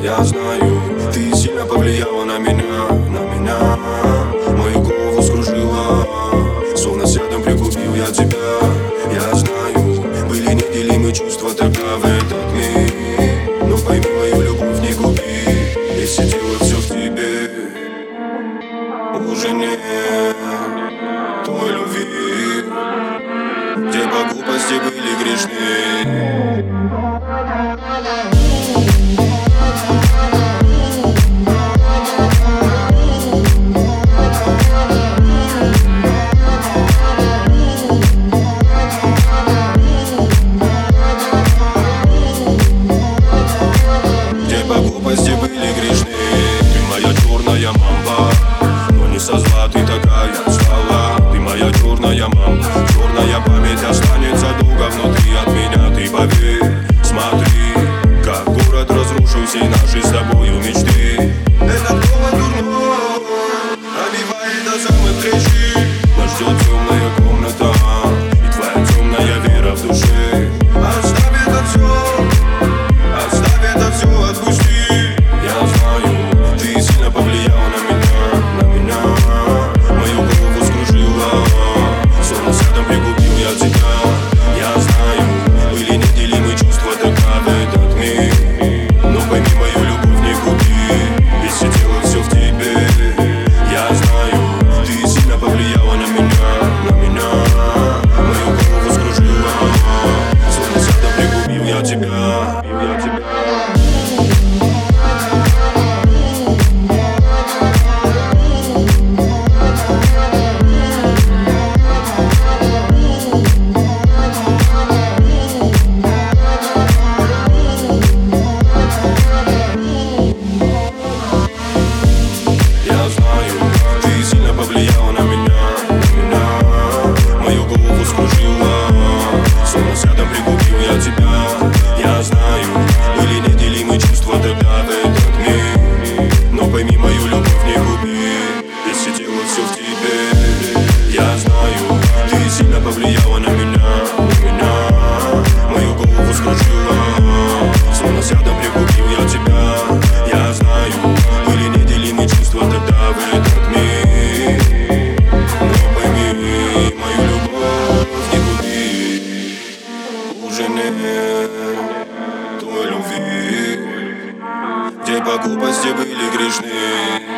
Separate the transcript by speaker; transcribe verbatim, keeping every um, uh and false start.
Speaker 1: Я знаю, ты сильно повлияла на меня, на меня. Мою голову скружила, словно сядом прикупил я тебя. Я знаю, были неделимы чувства тогда в этот миг. Но пойми, мою любовь не купи, если дело все в тебе. Уже нет той любви, где по глупости были грешны. Глупости были грешны. Ты моя черная мамба, но не со зла ты такая стала. Ты моя черная мамба, черная память останется долго внутри от меня. Ты поверь, смотри, как город разрушил все наши с тобою мечты. Этот голод дурной пробивает до самых плечи. Нас ждет темная комната и твоя темная вера в душе. Оставь это все, оставь это все, отпусти. Повлияла на меня, на меня. Мою голову скружила, словно садом пригубил я тебя. Я знаю, были неделимы чувства тогда в этот миг. Но пойми, мою любовь не купи, если дело все в тебе. Я знаю, ты сильно повлияла на меня, на меня. Мою голову скружила, словно садом пригубил я тебя, я тебя. Повлияла на меня, на меня. Мою голову скружила, словно сядом пригубил я тебя. Я знаю, были неделимы чувства тогда в этот миг. Но пойми, мою любовь не губи, если дело все в тебе. Я знаю, ты сильно повлияла на меня, на меня. Мою голову скружила, словно сядом пригубил я тебя. Я знаю, были неделимы чувства тогда в этот миг. Той любви, где по глупости были грешны.